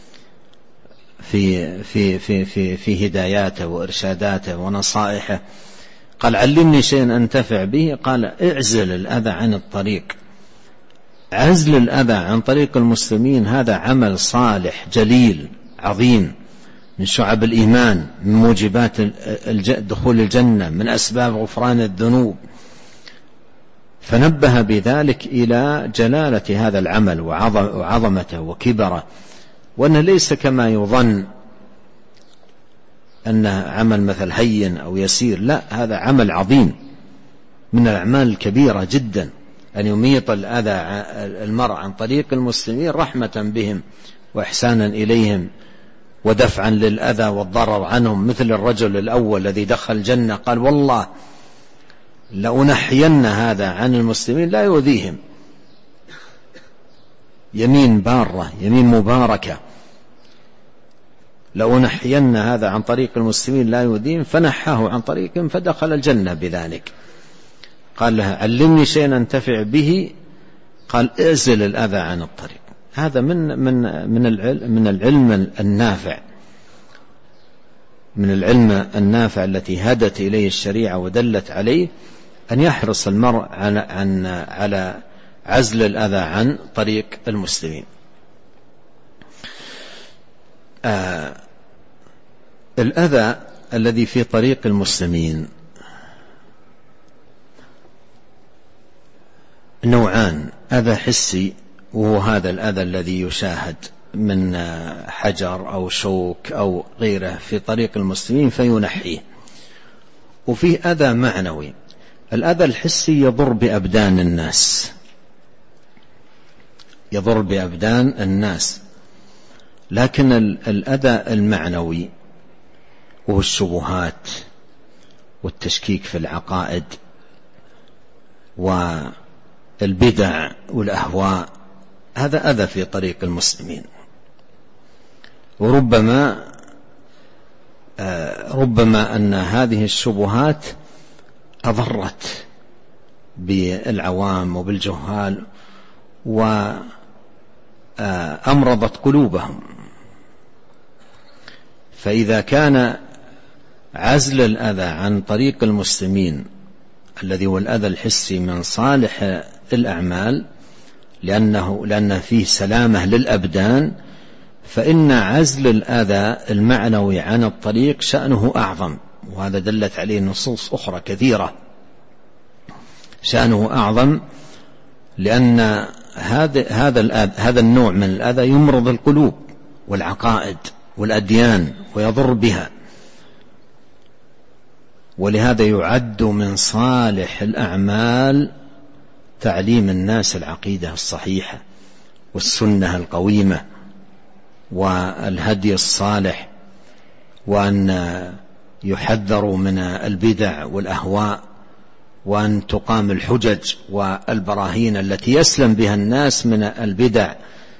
B: في هداياته وإرشاداته ونصائحه. قال علمني شيئا أنتفع به، قال اعزل الأذى عن الطريق. عزل الأذى عن طريق المسلمين هذا عمل صالح جليل عظيم، من شعب الإيمان، من موجبات دخول الجنة، من أسباب غفران الذنوب. فنبه بذلك إلى جلالة هذا العمل وعظمته وكبره، وأنه ليس كما يظن أنه عمل مثل هين أو يسير، لا، هذا عمل عظيم من الأعمال الكبيرة جدا، أن يميط الأذى المرء عن طريق المسلمين رحمة بهم وإحسانا إليهم ودفعا للأذى والضرر عنهم. مثل الرجل الأول الذي دخل الجنة قال والله لأنحين هذا عن المسلمين لا يؤذيهم، يمين بارة، يمين مباركة، لأنحين هذا عن طريق المسلمين لا يؤذيهم، فنحاه عن طريقهم فدخل الجنة بذلك. قال لها علمني شيئا أنتفع به، قال اعزل الأذى عن الطريق. هذا من العلم النافع، من العلم النافع التي هدت إليه الشريعة ودلت عليه، أن يحرص المرء على عزل الأذى عن طريق المسلمين. الأذى الذي في طريق المسلمين نوعان: أذى حسي، وهو هذا الأذى الذي يشاهد من حجر أو شوك أو غيره في طريق المسلمين فينحيه. وفيه أذى معنوي. الأذى الحسي يضر بأبدان الناس، يضر بأبدان الناس. لكن الأذى المعنوي وهو الشبهات والتشكيك في العقائد والبدع والأهواء، هذا أذى في طريق المسلمين. وربما أن هذه الشبهات أضرت بالعوام وبالجهال وأمرضت قلوبهم. فإذا كان عزل الأذى عن طريق المسلمين الذي هو الأذى الحسي من صالح الأعمال، لأنه فيه سلامة للأبدان، فإن عزل الأذى المعنوي عن الطريق شأنه أعظم، وهذا دلت عليه نصوص أخرى كثيرة. شأنه أعظم لأن هذا النوع من الأذى يمرض القلوب والعقائد والأديان ويضر بها. ولهذا يعد من صالح الأعمال تعليم الناس العقيدة الصحيحة والسنة القويمة والهدي الصالح، وأن يحذروا من البدع والأهواء، وأن تقام الحجج والبراهين التي يسلم بها الناس من البدع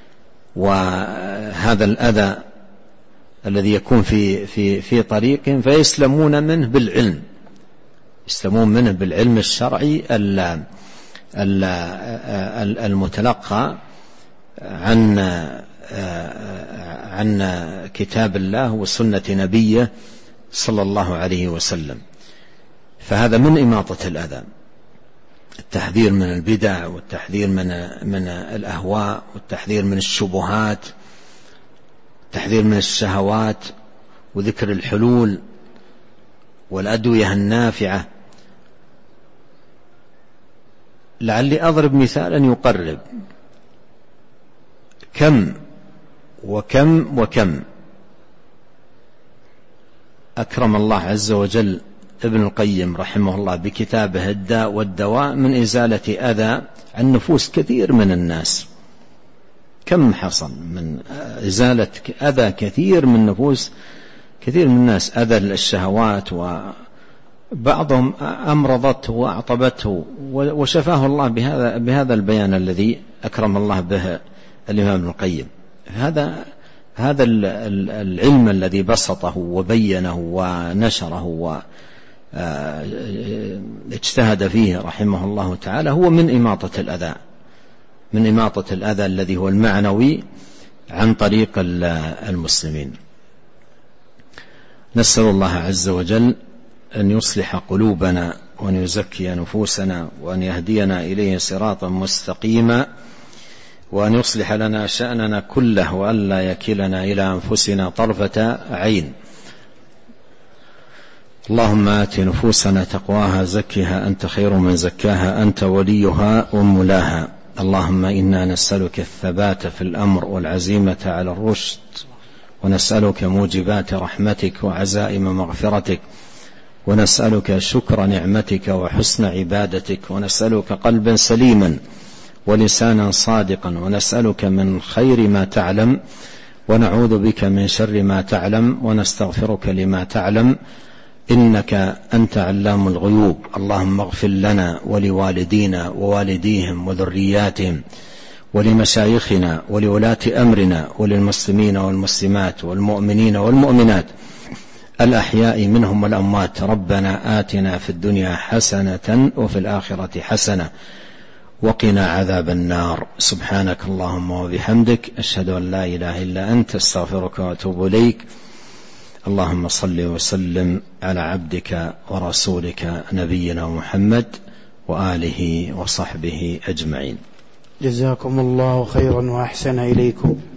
B: وهذا الأذى الذي يكون في طريقهم، فيسلمون منه بالعلم، يسلمون منه بالعلم الشرعي المتلقى عن كتاب الله وسنة نبيه صلى الله عليه وسلم. فهذا من إماطة الأذى، التحذير من البدع والتحذير من الأهواء والتحذير من الشبهات، التحذير من الشهوات، وذكر الحلول والأدوية النافعة. لعلي أضرب مثالا يقرب. كم وكم أكرم الله عز وجل ابن القيم رحمه الله بكتابه الداء والدواء من إزالة أذى عن نفوس كثير من الناس. كم حصل من إزالة أذى كثير من نفوس كثير من الناس، أذى الشهوات، وبعضهم أمرضته وأعطبته وشفاه الله بهذا البيان الذي أكرم الله به الإمام ابن القيم. هذا العلم الذي بسطه وبينه ونشره واجتهد فيه رحمه الله تعالى هو من إماطة الأذى الذي هو المعنوي عن طريق المسلمين. نسأل الله عز وجل أن يصلح قلوبنا وأن يزكي نفوسنا وأن يهدينا إليه صراطا مستقيما، وأن يصلح لنا شأننا كله وأن لا يكلنا إلى أنفسنا طرفة عين. اللهم آت نفوسنا تقواها زكها أنت خير من زكاها أنت وليها ومولاها. اللهم إنا نسألك الثبات في الأمر والعزيمة على الرشد، ونسألك موجبات رحمتك وعزائم مغفرتك، ونسألك شكر نعمتك وحسن عبادتك، ونسألك قلبا سليما ولسانا صادقا، ونسألك من خير ما تعلم ونعوذ بك من شر ما تعلم ونستغفرك لما تعلم، إنك أنت علام الغيوب. اللهم اغفر لنا ولوالدينا ووالديهم وذرياتهم ولمشايخنا ولولاة أمرنا وللمسلمين والمسلمات والمؤمنين والمؤمنات الأحياء منهم والأموات. ربنا آتنا في الدنيا حسنة وفي الآخرة حسنة وقنا عذاب النار. سبحانك اللهم وبحمدك، أشهد أن لا إله إلا أنت، استغفرك وأتوب إليك. اللهم صل وسلم على عبدك ورسولك نبينا محمد وآله وصحبه أجمعين.
A: جزاكم الله خيرا وأحسن إليكم.